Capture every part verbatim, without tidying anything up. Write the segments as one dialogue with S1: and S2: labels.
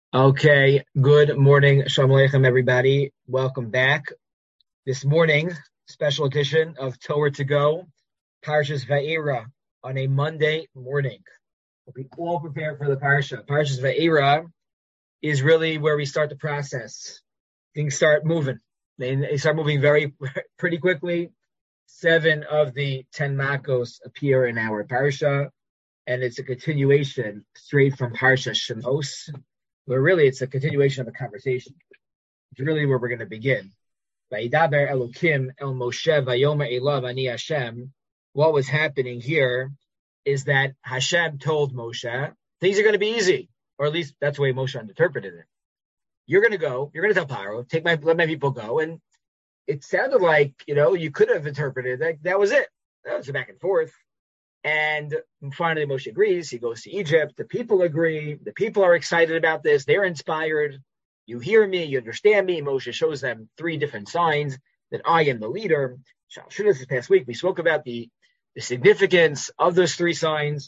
S1: Okay, good morning. Shalom Aleichem, everybody. Welcome back. This morning, special edition of Torah to Go, Parshas Va'era, on a Monday morning. We'll be all prepared for the Parsha. Parshas Va'era is really where we start the process. Things start moving. They, they start moving very, pretty quickly. Seven of the ten Makos appear in our Parsha, and it's a continuation straight from Parsha Shemos, where really it's a continuation of the conversation. It's really where we're going to begin. Vayidaber Elokim El Moshe Vayomer Elav Ani Hashem. What was happening here is that Hashem told Moshe, things are going to be easy, or at least that's the way Moshe interpreted it. You're going to go, you're going to tell Paro, take my, let my people go. And it sounded like, you know, you could have interpreted that that was it. That was a back and forth. And finally, Moshe agrees. He goes to Egypt. The people agree. The people are excited about this. They're inspired. You hear me. You understand me. Moshe shows them three different signs that I am the leader. This past week, we spoke about the, the significance of those three signs.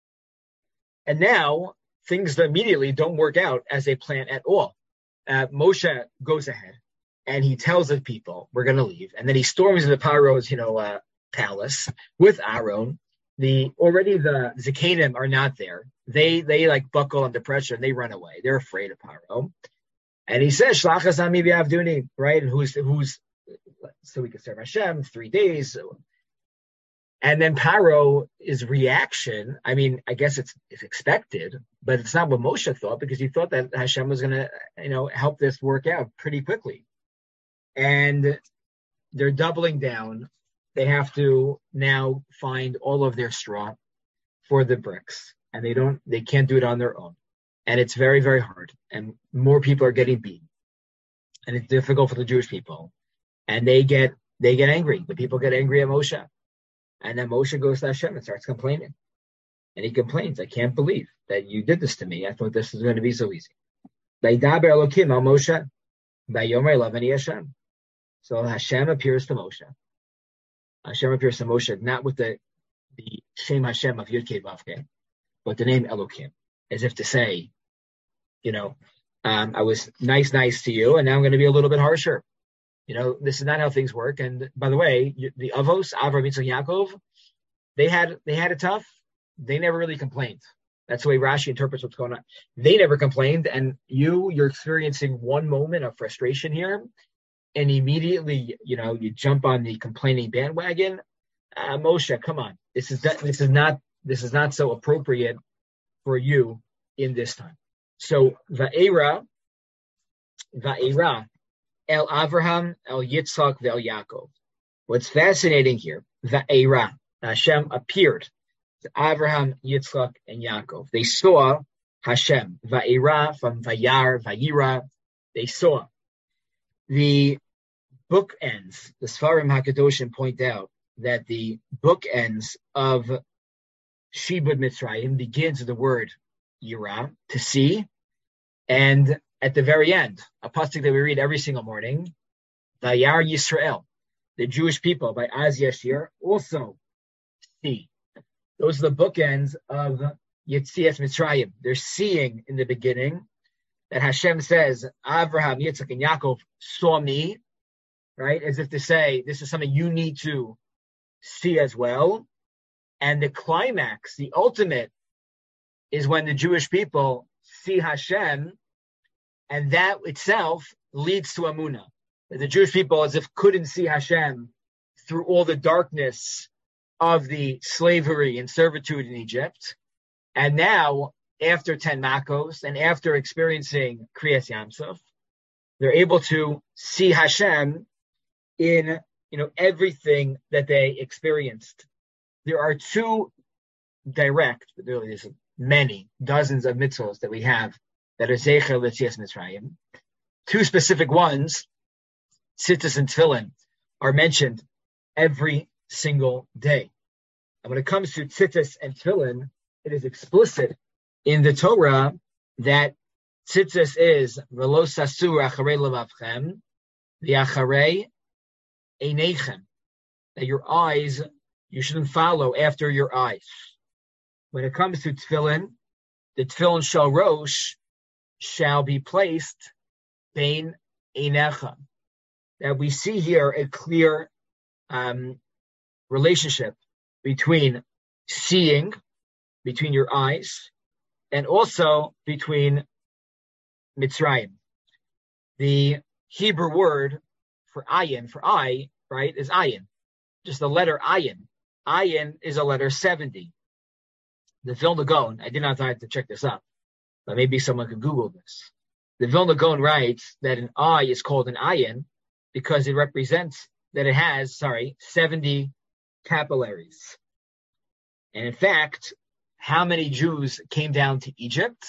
S1: And now things immediately don't work out as they plan at all. Uh, Moshe goes ahead and he tells the people, we're going to leave. And then he storms into Paro's, you know, uh, palace with Aaron. The already the Zakanim are not there. They they like buckle under pressure and they run away. They're afraid of Paro. And he says, Shlachas Ami B'Avduni, right? And who's who's so we can serve Hashem three days. And then Paro's reaction, I mean, I guess it's it's expected, but it's not what Moshe thought, because he thought that Hashem was gonna, you know, help this work out pretty quickly. And they're doubling down. They have to now find all of their straw for the bricks, and they don't, they can't do it on their own. And it's very, very hard. And more people are getting beaten, and it's difficult for the Jewish people. And they get, they get angry. The people get angry at Moshe, and then Moshe goes to Hashem and starts complaining. And he complains, I can't believe that you did this to me. I thought this was going to be so easy. Vayidaber Elokim al Moshe, Vayomer Elav Ani Hashem. So Hashem appears to Moshe. Hashem appears to Moshe, not with the, the Shem Hashem of Yud-Kei Vav-Kei, but the name Elokim, as if to say, you know, um, I was nice, nice to you, and now I'm going to be a little bit harsher. You know, this is not how things work. And by the way, the Avos, Avram, Yitzchak, Yaakov, they had they had it tough. They never really complained. That's the way Rashi interprets what's going on. They never complained, and you, you're experiencing one moment of frustration here, and immediately, you know, you jump on the complaining bandwagon. Uh, Moshe, come on, this is that, this is not this is not so appropriate for you in this time. So Va'era, Va'era, El Avraham, El Yitzchak, El Yaakov. What's fascinating here, Va'era, Hashem appeared to Avraham, Yitzchak, and Yaakov. They saw Hashem. Va'era from Vayar, Vayira. They saw. The bookends, the Sfarim HaKadoshim point out that the bookends of Shibud Mitzrayim begins with the word Yira, to see, and at the very end, a pasuk that we read every single morning, Vayar Yisrael, the Jewish people by Az Yashir, also see. Those are the bookends of Yetzias Mitzrayim. They're seeing in the beginning that Hashem says, Avraham, Yitzchak, and Yaakov saw me, right? As if to say, this is something you need to see as well. And the climax, the ultimate, is when the Jewish people see Hashem, and that itself leads to Amunah. The Jewish people, as if couldn't see Hashem through all the darkness of the slavery and servitude in Egypt. And now, after ten Makos and after experiencing Kriyas Yamsuf, they're able to see Hashem in, you know, everything that they experienced. There are two direct, but really there's many, dozens of mitzvahs that we have that are Zeicher L'Tzias Mitzrayim. Two specific ones, Tzitzis and Tefillin, are mentioned every single day. And when it comes to Tzitzis and Tefillin, it is explicit in the Torah that Tzitzis is V'lo sasur acharei levavchem v'acharei einechem, that your eyes, you shouldn't follow after your eyes. When it comes to Tefillin, the Tefillin Shal Rosh shall be placed bein einecha. That we see here a clear um, relationship between seeing, between your eyes, and also between Mitzrayim. The Hebrew word for ayin, for eye, right, is ayin. Just the letter ayin. Ayin is a letter seventy. The Vilna Gaon, I did not have to check this up, but maybe someone could Google this. The Vilna Gaon writes that an eye is called an ayin because it represents that it has, sorry, seventy capillaries. And in fact, how many Jews came down to Egypt?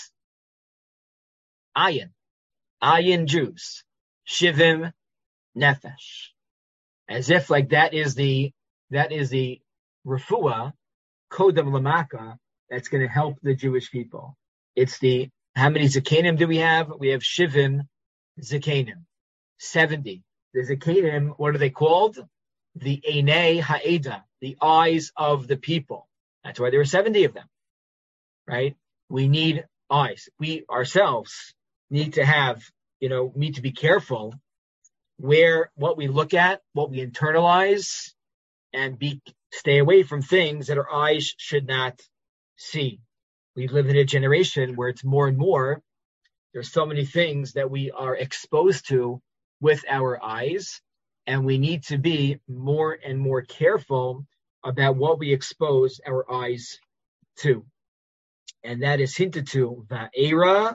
S1: Ayin. Ayin Jews. Shivim Nefesh. As if like that is the, that is the refuah, kodam lamaka, that's going to help the Jewish people. It's the, how many Zakanim do we have? We have Shivim Zakanim. seventy. The Zakanim, what are they called? The Einei Ha'eda, the eyes of the people. That's why there are seventy of them, right? We need eyes. We ourselves need to have, you know, need to be careful where, what we look at, what we internalize, and be, stay away from things that our eyes should not see. We live in a generation where it's more and more, there's so many things that we are exposed to with our eyes, and we need to be more and more careful about what we expose our eyes to. And that is hinted to, Va'era,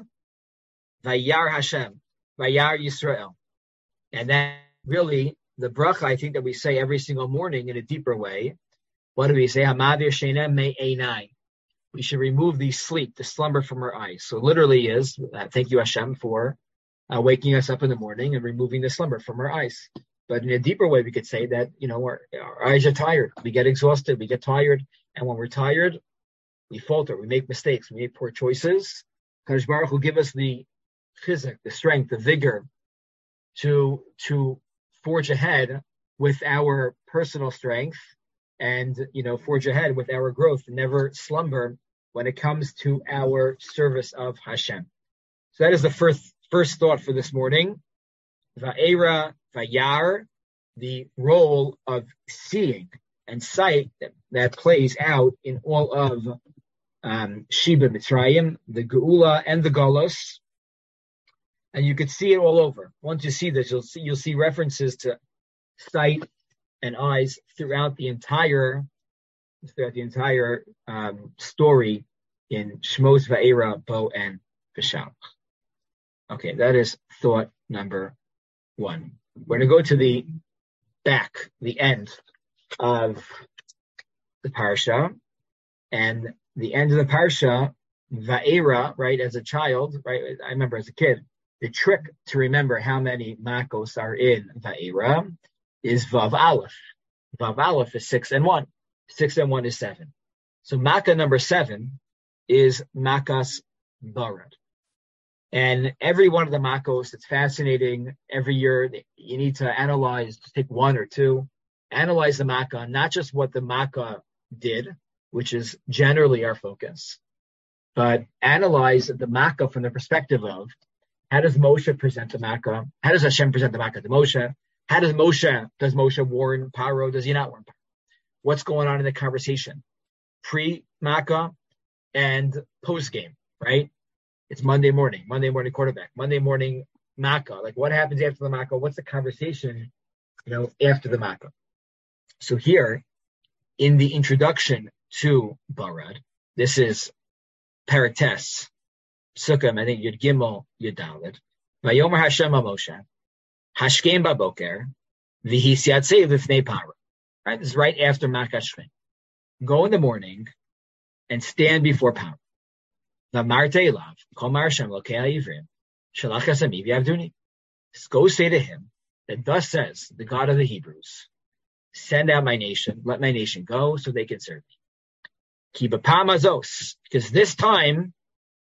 S1: Vayar Hashem, Vayar Yisrael. And that really, the bracha, I think that we say every single morning in a deeper way. What do we say? Hamavir Sheina Me Einai. We should remove the sleep, the slumber from our eyes. So literally is, uh, thank you Hashem for uh, waking us up in the morning and removing the slumber from our eyes. But in a deeper way, we could say that, you know, our, our eyes are tired. We get exhausted. We get tired. And when we're tired, we falter. We make mistakes. We make poor choices. Kadosh Baruch Hu give us the physic, the strength, the vigor to, to forge ahead with our personal strength and, you know, forge ahead with our growth and never slumber when it comes to our service of Hashem. So that is the first, first thought for this morning. Va'era, Vayar, the role of seeing and sight that, that plays out in all of um, Sheba Mitzrayim, the Geula and the Golos. And you could see it all over. Once you see this, you'll see, you'll see references to sight and eyes throughout the entire, throughout the entire um, story in Shmos, Va'era, Bo, and V'Shalach. Okay, that is thought number one. We're going to go to the back, the end of the parsha, and the end of the parsha, Va'era, right, as a child, right, I remember as a kid, the trick to remember how many makos are in Va'era is Vav Aleph. Vav Aleph is six and one. Six and one is seven. So Makkah number seven is Makas Barad. And every one of the Makkos, it's fascinating. Every year you need to analyze, just take one or two, analyze the Makkah, not just what the Makkah did, which is generally our focus, but analyze the Makkah from the perspective of how does Moshe present the Makkah? How does Hashem present the Makkah to Moshe? How does Moshe, does Moshe warn Paro? Does he not warn Paro? What's going on in the conversation? Pre-Makkah and post-game, right? It's Monday morning, Monday morning quarterback, Monday morning Makkah. Like what happens after the Makkah? What's the conversation, you know, after the Makkah? So here, in the introduction to Barad, this is Parates, Sukkah, I think Yud Gimel, Yud Dalet. Vayomer Hashem Moshe, Hashkem Baboker, V'hisyatzei V'fnei Paro. Right, this is right after Makkah Shvin. Go in the morning and stand before Paro. V'amarte elav, Kol Mar Hashem Lokei Ha'ivrim, Shalach Hasemi V'yavduni. Go say to him that thus says the God of the Hebrews, send out my nation, let my nation go so they can serve me. Ki b'pam hazos, because this time,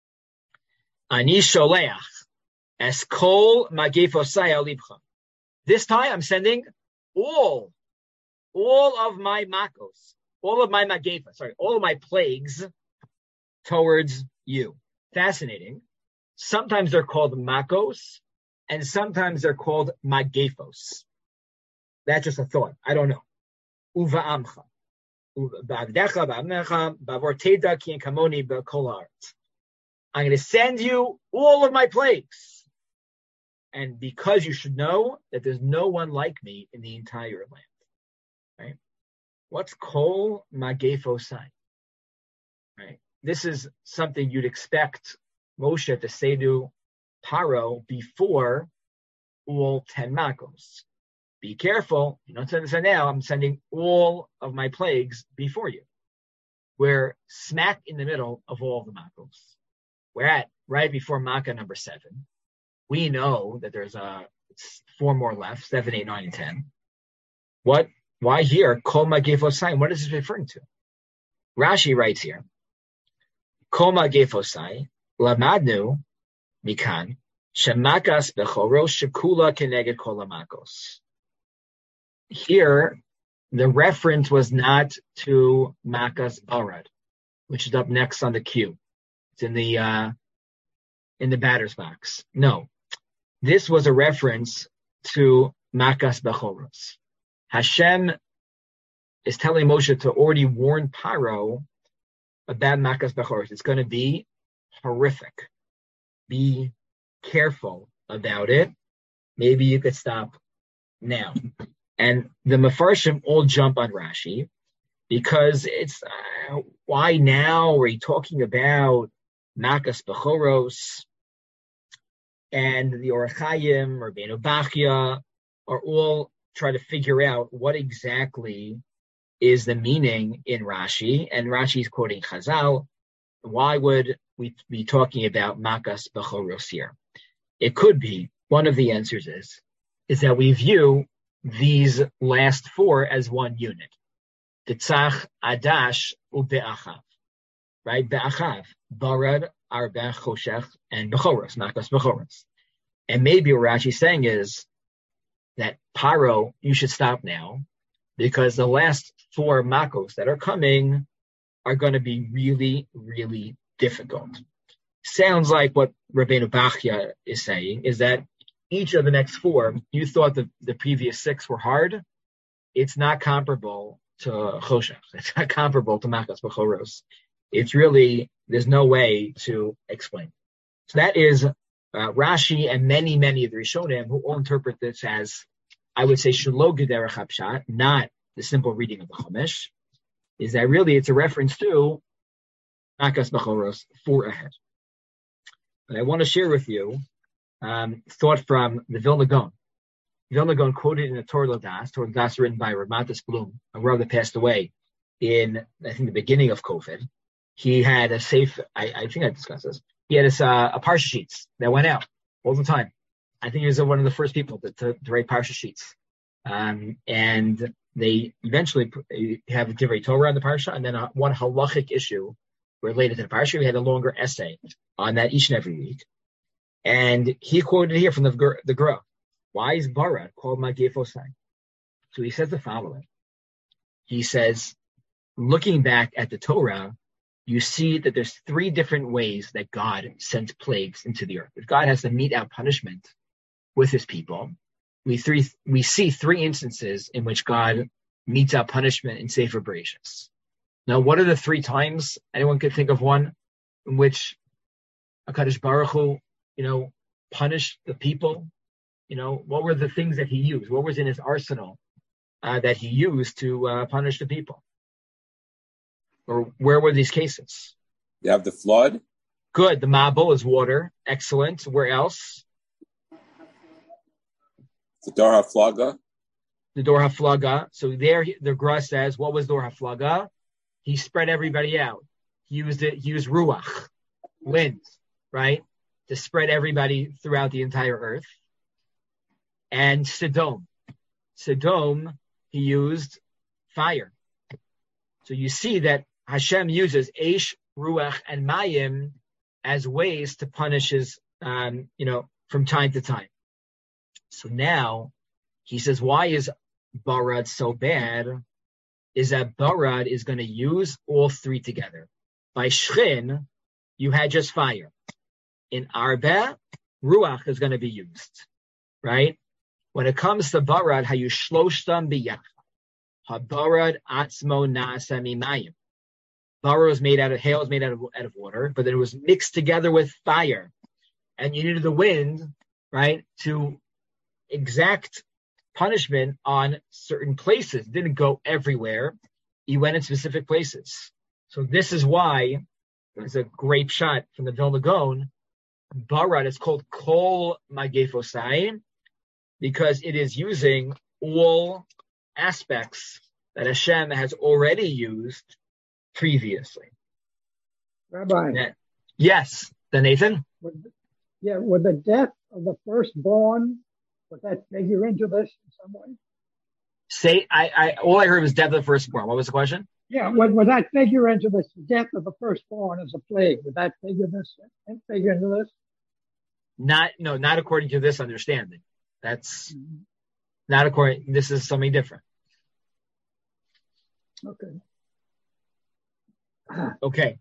S1: ani sholeach es kol magefosai al libcha. This time I'm sending all, all of my makos, all of my magefa, sorry, all of my plagues towards you. Fascinating. Sometimes they're called makos, and sometimes they're called magefos. That's just a thought. I don't know. Uva amcha. I'm going to send you all of my plagues. And because you should know that there's no one like me in the entire land. Right? What's kol magefosai? Right? This is something you'd expect Moshe to say to Paro before all ten makos. Be careful, you don't send this now, I'm sending all of my plagues before you. We're smack in the middle of all of the makos. We're at right before Makkah number seven. We know that there's uh, four more left, seven, eight, nine, and ten. What? Why here? Kol magefosai. What is this referring to? Rashi writes here, Kol magefosai, lamadnu, mikan, shemakas bechoros shekula keneged kol makos. Here, the reference was not to Makas Barad, which is up next on the queue. It's in the uh, in the batter's box. No, this was a reference to Makas Bechoros. Hashem is telling Moshe to already warn Paro about Makas Bechoros. It's going to be horrific. Be careful about it. Maybe you could stop now. And the Mefarshim all jump on Rashi because it's, uh, why now are you talking about Makas Bechoros? And the Orach Chaim, Rabbeinu Bachya are all trying to figure out what exactly is the meaning in Rashi. And Rashi is quoting Chazal. Why would we be talking about Makas Bechoros here? It could be, one of the answers is, is that we view these last four as one unit. Titzach, Adash, uBe'achav. Right? Be'achav. Barad, Arba, Choshech, and Bechoros. Makas Bechoros. And maybe what Rashi's saying is that Paro, you should stop now because the last four Makos that are coming are going to be really, really difficult. Sounds like what Rabbeinu Bachya is saying is that each of the next four, you thought the, the previous six were hard. It's not comparable to Choshech. It's not comparable to Makas Bechoros. It's really, there's no way to explain. So that is uh, Rashi and many, many of the Rishonim who all interpret this as, I would say, Shelo Gederech HaPshat, not the simple reading of the Chumash, is that really it's a reference to Makas Bechoros, four ahead. And I want to share with you Um, thought from the Vilna Gaon. Vilna Gaon quoted in the Torah Ladas, Torah Ladas written by Ramatis Blum, a Rav that passed away in, I think, the beginning of COVID. He had a safe, I, I think I discussed this, he had a, uh, a Parsha sheets that went out all the time. I think he was one of the first people to, to, to write Parsha sheets. Um, and they eventually have a Divrei Torah on the Parsha, and then a, one halachic issue related to the Parsha. We had a longer essay on that each and every week. And he quoted here from the the Gra. Why is Barad called Magefosai? So he says the following. He says, looking back at the Torah, you see that there's three different ways that God sent plagues into the earth. If God has to mete out punishment with his people, we three we see three instances in which God metes out punishment in Sefer Bereshis. Now, what are the three times? Anyone could think of one in which HaKadosh Baruch Hu, you know, punish the people? You know, what were the things that he used? What was in his arsenal uh, that he used to uh, punish the people? Or where were these cases?
S2: You have the flood.
S1: Good. The Mabul is water. Excellent. Where else?
S2: The Dor HaFlaga.
S1: The Dor HaFlaga. So there, the Gra says, what was Dor HaFlaga? He spread everybody out. He used it. He used Ruach, wind, right? To spread everybody throughout the entire earth. And Sodom. Sodom, he used fire. So you see that Hashem uses Eish, Ruach, and Mayim as ways to punish his, um, you know, from time to time. So now, he says, why is Barad so bad? Is that Barad is going to use all three together. By Shchin, you had just fire. in Arba, Ruach is going to be used, right? When it comes to Barad, Hayushloshtam biyach. Habarad atzmo nasa mimayim. Barad was made out of, hail was made out of, out of water, but then it was mixed together with fire. And you needed the wind, right, to exact punishment on certain places. It didn't go everywhere. He went in specific places. So this is why there's a great shot from the Vilna Gaon. Barad is called Kol Magefosai because it is using all aspects that Hashem has already used previously.
S3: Rabbi.
S1: That, yes, the Nathan?
S3: Would, yeah, would the death of the firstborn, would that figure into this in some way?
S1: Say, I, I, all I heard was death of the firstborn. What was the question?
S3: Yeah, would, would that figure into this death of the firstborn as a plague? Would that figure this figure into this?
S1: Not, no, not according to this understanding. That's mm-hmm. not according. This is something different.
S3: Okay.
S1: Okay.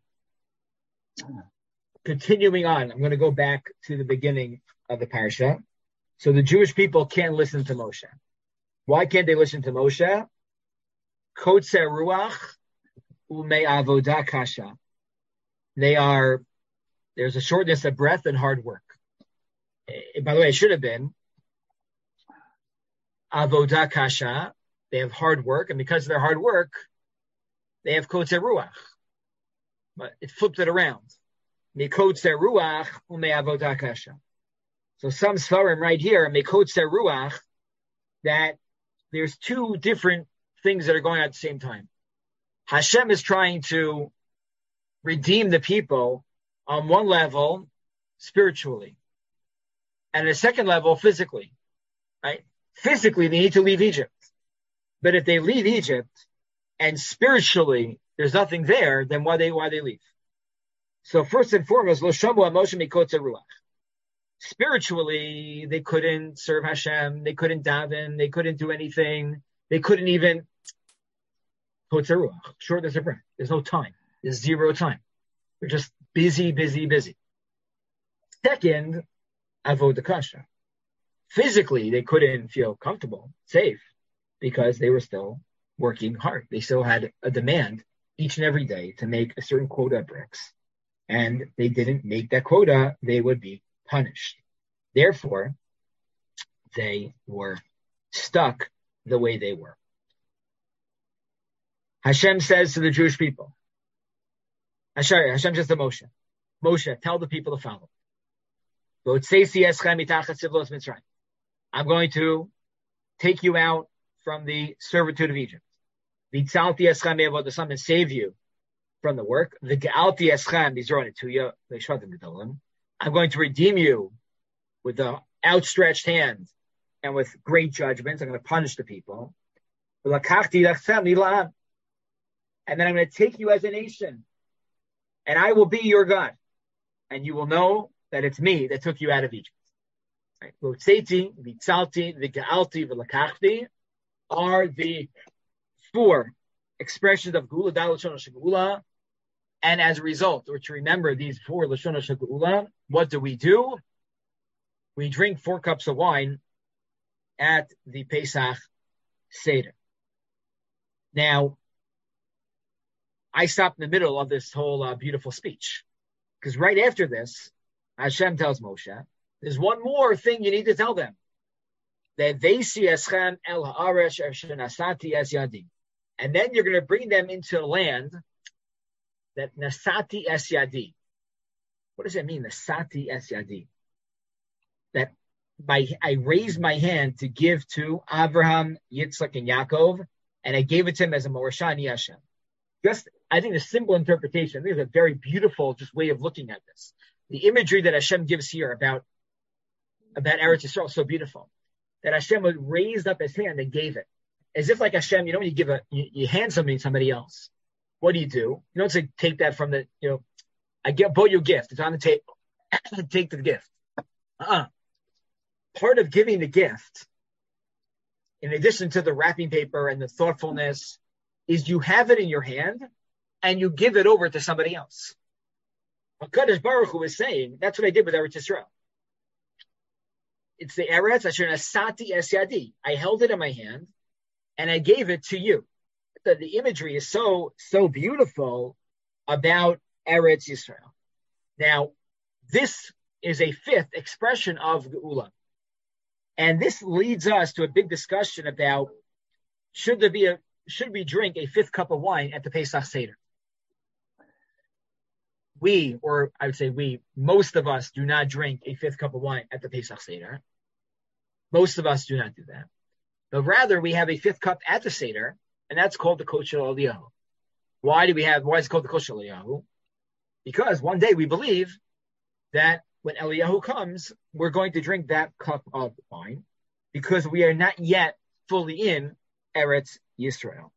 S1: Continuing on, I'm going to go back to the beginning of the parasha. So the Jewish people can't listen to Moshe. Why can't they listen to Moshe? Kotzer ruach u'mei avodah kasha. They are, there's a shortness of breath and hard work. Eh, by the way, it should have been avodah kasha. They have hard work, and because of their hard work, they have kotzer ruach. But it flipped it around. Mikotzer ruach u'mei avodah kasha. So some svarim right here, mikotzer ruach, that there's two different things that are going on at the same time. Hashem is trying to redeem the people on one level, spiritually, and at a second level, physically. Right? Physically, they need to leave Egypt. But if they leave Egypt and spiritually there's nothing there, then why they why they leave? So first and foremost, lo shamu Moshe mikotzer ruach. Spiritually, they couldn't serve Hashem, they couldn't daven, they couldn't do anything, they couldn't even kotzer ruach, shortness of breath. There's no time. There's zero time. They're just busy, busy, busy. Second, avodah kasha. Physically, they couldn't feel comfortable, safe, because they were still working hard. They still had a demand each and every day to make a certain quota of bricks. And they didn't make that quota, they would be punished. Therefore, they were stuck the way they were. Hashem says to the Jewish people, Hashem, Hashem says to Moshe, Moshe, tell the people to follow. I'm going to take you out from the servitude of Egypt. And save you from the work. I'm going to redeem you with the outstretched hand and with great judgments. I'm going to punish the people. And then I'm going to take you as a nation. And I will be your God. And you will know that it's me that took you out of Egypt. Right? Are the four expressions of Geula, Da Lashon HaShegula. And as a result, or to remember these four Lashon HaShegula, what do we do? We drink four cups of wine at the Pesach Seder. Now, I stopped in the middle of this whole uh, beautiful speech. Because right after this, Hashem tells Moshe, there's one more thing you need to tell them. That they see eschem el haaresh asher nasati es yadi. And then you're going to bring them into a land that nasati es yadi. What does that mean, nasati es yadi? That by I raised my hand to give to Abraham, Yitzchak, and Yaakov, and I gave it to him as a morashani Hashem. Just, I think the simple interpretation, I think it's a very beautiful just way of looking at this. The imagery that Hashem gives here about, about Eretz Yisrael is so beautiful. That Hashem would raise up his hand and gave it. As if like Hashem, you know, when you give a, you, you hand something to somebody else, what do you do? You don't say, take that from the, you know, I get, bought you a gift. It's on the table. Take the gift. Uh-uh. Part of giving the gift, in addition to the wrapping paper and the thoughtfulness, is you have it in your hand and you give it over to somebody else. HaKadosh Baruch Hu is saying, that's what I did with Eretz Yisrael. It's the Eretz Asher Nasati Es Yadi. I held it in my hand and I gave it to you. The, the imagery is so, so beautiful about Eretz Yisrael. Now, this is a fifth expression of Geula. And this leads us to a big discussion about should there be a, should we drink a fifth cup of wine at the Pesach Seder? We, or I would say we, most of us do not drink a fifth cup of wine at the Pesach Seder. Most of us do not do that. But rather, we have a fifth cup at the Seder, and that's called the Kol Shel Eliyahu. Why do we have, why is it called the Kol Shel Eliyahu? Because one day we believe that when Eliyahu comes, we're going to drink that cup of wine because we are not yet fully in Eretz Yisrael.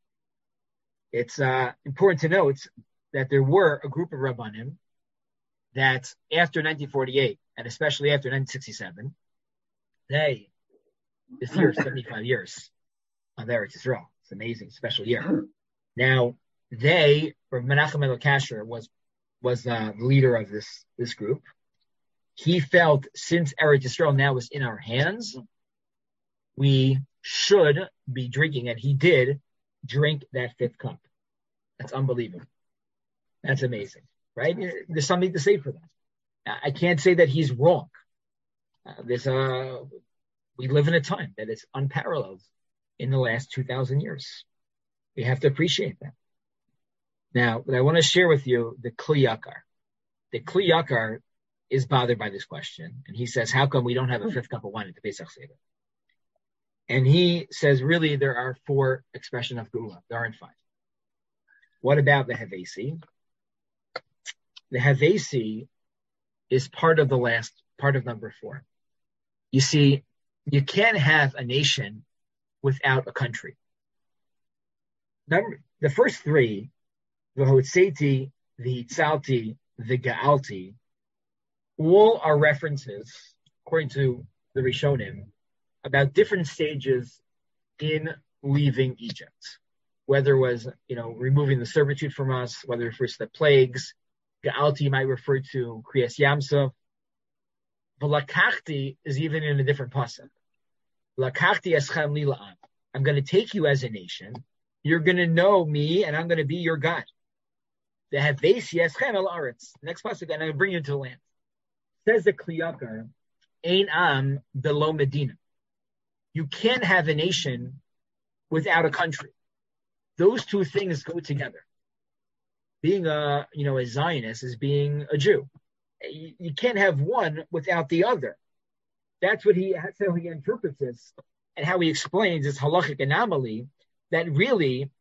S1: It's uh, important to note that there were a group of Rabbanim that after nineteen forty-eight, and especially after nineteen sixty-seven, they, this year, seventy-five years of Eretz Yisrael. It's an amazing, special year. Now, they, or Menachem Elokasher was was uh, the leader of this, this group. He felt since Eretz Yisrael now was in our hands, we should be drinking, and he did drink that fifth cup. That's unbelievable. That's amazing, right? There's something to say for that. I can't say that he's wrong. Uh, there's a, we live in a time that is unparalleled in the last two thousand years. We have to appreciate that. Now, what I want to share with you, the Kli Yakar. The Kli Yakar is bothered by this question, and he says, how come we don't have a fifth cup of wine at the Pesach Seder? And he says, really, there are four expressions of Geula. There aren't five. What about the Havesi? The Havesi is part of the last, part of number four. You see, you can't have a nation without a country. Number, the first three, the Hotzeti, the Hitzalti, the Ga'alti, all are references, according to the Rishonim, about different stages in leaving Egypt. Whether it was, you know, removing the servitude from us, whether it refers to the plagues, Ga'alti might refer to Kriyas Yamsuf. V'lakachti is even in a different pasuk. Lakachti eschem li la'am. I'm going to take you as a nation. You're going to know me, and I'm going to be your God. The Havesi eschem el aretz. Next pasuk, and I'm going to bring you into the land. Says the Kli Yakar, Ein am below Medina. You can't have a nation without a country. Those two things go together. Being a, you know, a Zionist is being a Jew. You, you can't have one without the other. That's what he, that's how he interprets this, and how he explains this halachic anomaly that really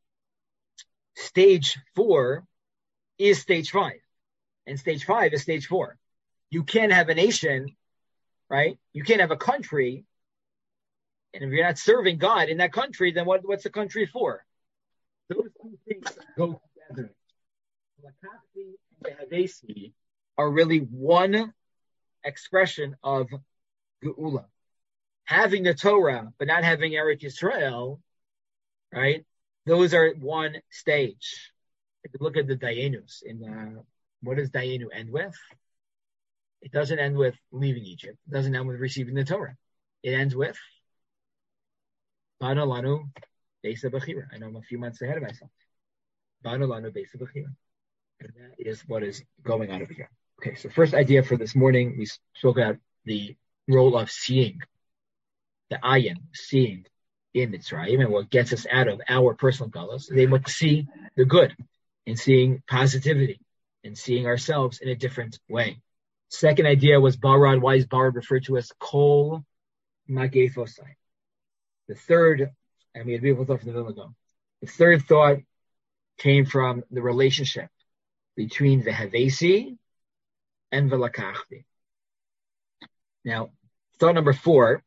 S1: stage four is stage five, and stage five is stage four. You can't have a nation, right? You can't have a country, and if you're not serving God in that country, then what, what's the country for? Those two things go together. Lakachti and the Havesi are really one expression of Geula. Having the Torah, but not having Eretz Yisrael, right? Those are one stage. If you look at the Dayenus, in uh, what does Dayenu end with? It doesn't end with leaving Egypt. It doesn't end with receiving the Torah. It ends with Banu Lanu Beis Bechira. I know I'm a few months ahead of myself. Banu Lanu Beis Bechira. And that is what is going on over here. Okay, so first idea for this morning, we spoke about the role of seeing, the ayin, seeing in Mitzrayim, and what gets us out of our personal galus. They want to see the good, and seeing positivity, and seeing ourselves in a different way. Second idea was Barad. Why is Barad referred to as Kol Magefosai? The third, and we had beautiful thought from the middle ago. The third thought came from the relationship between the Havesi and the Lakachti. Now, thought number four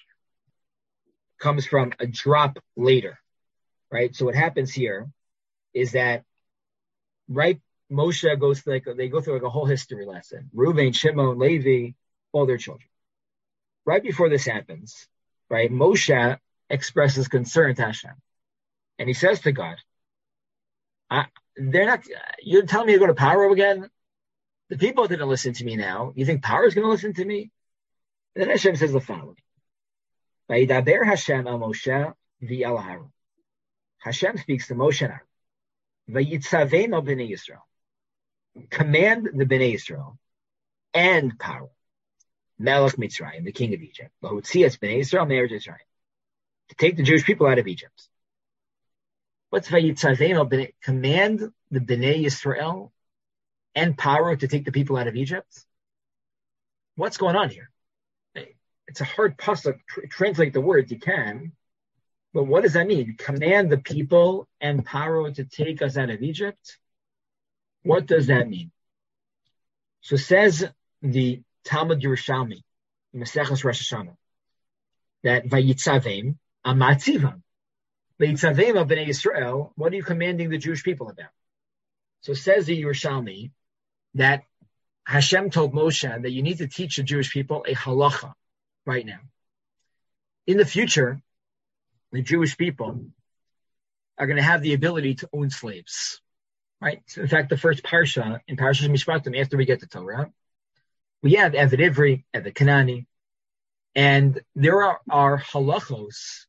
S1: comes from a drop later, right? So what happens here is that, right, Moshe goes through like, they go through like a whole history lesson. Reuven, Shimon, Levi, all their children. Right before this happens, right, Moshe expresses concern to Hashem. And he says to God, I, they're not, you're telling me to go to Paro again? The people didn't listen to me now. You think Paro is going to listen to me? And then Hashem says the following. Vayidaber Hashem el Moshe v'el Aaron. Hashem speaks to Moshe and Aaron. Vayitzavein al b'nei Yisrael. Command the b'nei Yisrael and Paro, Melech Mitzrayim, the king of Egypt, Lahutzias b'nei Yisrael me'eretz Mitzrayim, to take the Jewish people out of Egypt. What's Vayitzavein al b'nei? Command the b'nei Yisrael and Paro to take the people out of Egypt? What's going on here? It's a hard pasuk. Tr- translate the words, you can. But what does that mean? Command the people and Paro to take us out of Egypt? What does that mean? So says the Talmud Yerushalmi, Maseches Rosh Hashanah, that Vayitzavim Amatzivam. Vayitzavim of Bnei Yisrael, what are you commanding the Jewish people about? So says the Yerushalmi that Hashem told Moshe that you need to teach the Jewish people a halacha right now. In the future, the Jewish people are going to have the ability to own slaves, right? So in fact, the first parsha, in Parshas Mishpatim, after we get to Torah, we have Eved Ivri, Eved Kanani, and there are, are halachos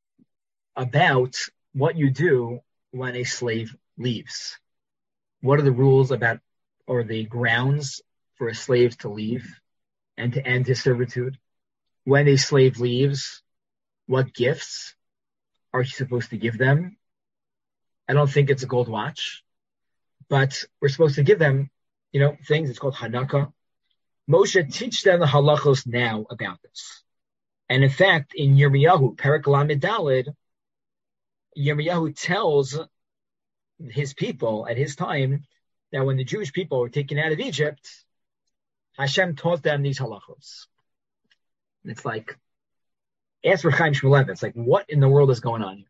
S1: about what you do when a slave leaves. What are the rules about, or the grounds for a slave to leave and to end his servitude? When a slave leaves, what gifts are you supposed to give them? I don't think it's a gold watch, but we're supposed to give them, you know, things. It's called Hanaka. Moshe teach them the halachos now about this. And in fact, in Yirmiyahu, Perek Lamed Daled, Yirmiyahu tells his people at his time that when the Jewish people were taken out of Egypt, Hashem taught them these halachos. And it's like, ask for Chaim Shmulevitz, it's like, what in the world is going on here?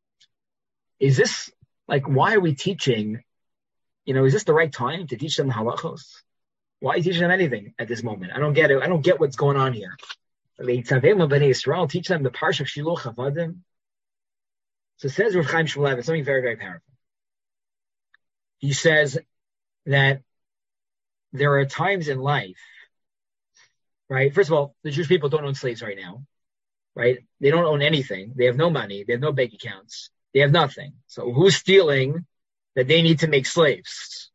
S1: Is this, like, why are we teaching, you know, is this the right time to teach them the halachos? Why are you teaching them anything at this moment? I don't get it. I don't get what's going on here. Teach them the Parsha of Shiluch Avadim. So it says Rav Chaim Shmulevitz something very, very powerful. He says that there are times in life, right? First of all, the Jewish people don't own slaves right now, right? They don't own anything. They have no money. They have no bank accounts. They have nothing. So who's stealing that they need to make slaves?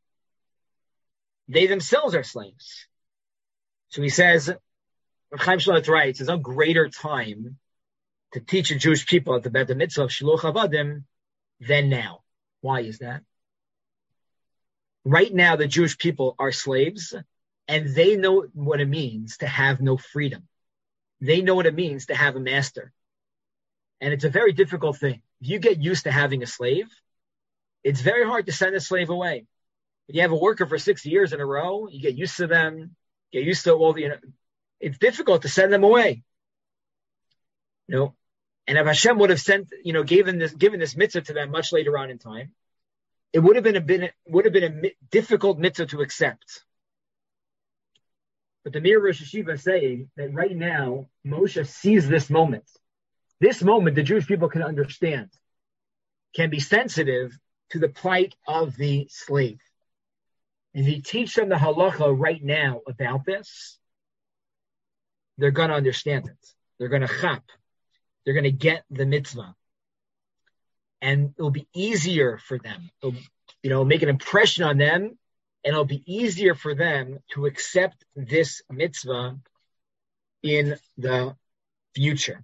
S1: They themselves are slaves. So he says, Chaim Shmulevitz writes, there's no greater time to teach the Jewish people about the mitzvah of Shiluch Avadim than now. Why is that? Right now, the Jewish people are slaves, and they know what it means to have no freedom. They know what it means to have a master. And it's a very difficult thing. If you get used to having a slave, it's very hard to send a slave away. If you have a worker for six years in a row, you get used to them, get used to all the, you know, it's difficult to send them away. You know, and if Hashem would have sent, you know, given this, given this mitzvah to them much later on in time, it would have been a been would have been a difficult mitzvah to accept. But the Mir Rosh Hashiva is saying that right now Moshe sees this moment. This moment the Jewish people can understand, can be sensitive to the plight of the slave. And he teach them the halacha right now about this, they're going to understand it. They're going to chap. They're going to get the mitzvah. And it'll be easier for them. It'll, you know, make an impression on them, and it'll be easier for them to accept this mitzvah in the future.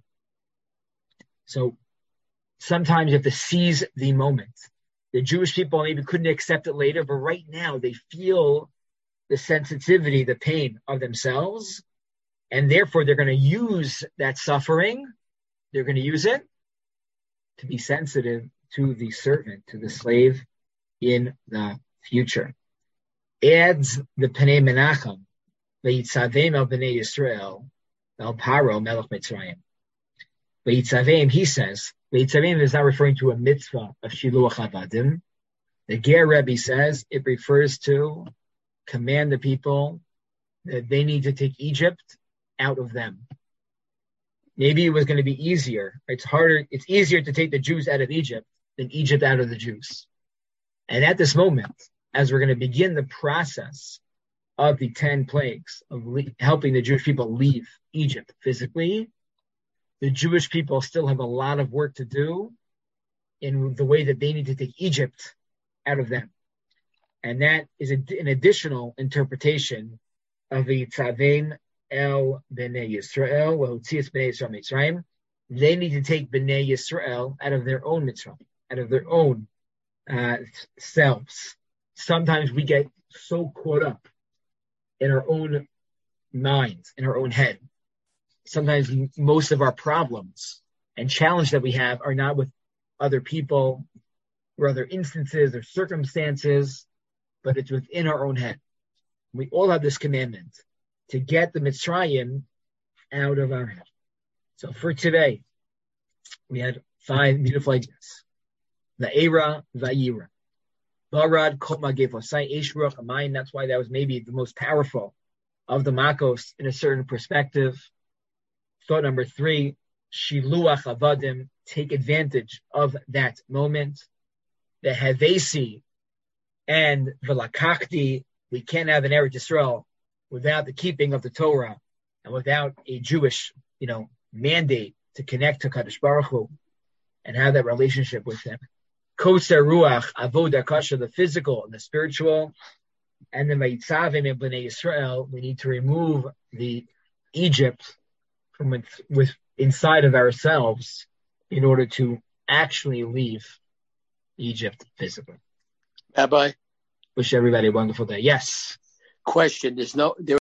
S1: So sometimes you have to seize the moment. The Jewish people maybe couldn't accept it later, but right now they feel the sensitivity, the pain of themselves, and therefore they're going to use that suffering, they're going to use it to be sensitive to the servant, to the slave in the future. Adds the Penei Menachem, Vayitzavim el Bnei Yisrael, el Paro melech Mitzrayim. Vayitzavim, he says, Vayitzavim is not referring to a mitzvah of Shiluach Avadim. The Ger Rebbe says it refers to command the people that they need to take Egypt out of them. Maybe it was going to be easier. It's harder. It's easier to take the Jews out of Egypt than Egypt out of the Jews. And at this moment, as we're going to begin the process of the ten plagues of le- helping the Jewish people leave Egypt physically, the Jewish people still have a lot of work to do in the way that they need to take Egypt out of them. And that is a, an additional interpretation of the Tzavim El Bnei Yisrael, V'hotzias Bnei Yisrael Mitzrayim. They need to take Bnei Yisrael out of their own Mitzrayim, out of their own uh, selves. Sometimes we get so caught up in our own minds, in our own head. Sometimes most of our problems and challenge that we have are not with other people or other instances or circumstances, but it's within our own head. We all have this commandment to get the Mitzrayim out of our head. So for today, we had five beautiful ideas. Va'era, Va'yira. Barad, Koma, Gefosai, Eshruach, Amayin. That's why that was maybe the most powerful of the Makos in a certain perspective. Thought number three, Shiluach Avadim. Take advantage of that moment. The Havesi and Velakachti. We can't have an Eretz Yisrael without the keeping of the Torah and without a Jewish, you know, mandate to connect to Kadosh Baruch Hu and have that relationship with him. Koser Ruach, Avodah Kasha, the physical and the spiritual. And then Vayitzavim and Bnei Yisrael, we need to remove the Egypt from with, with inside of ourselves in order to actually leave Egypt physically.
S4: Rabbi?
S1: Wish everybody a wonderful day. Yes.
S4: Question. There's no... There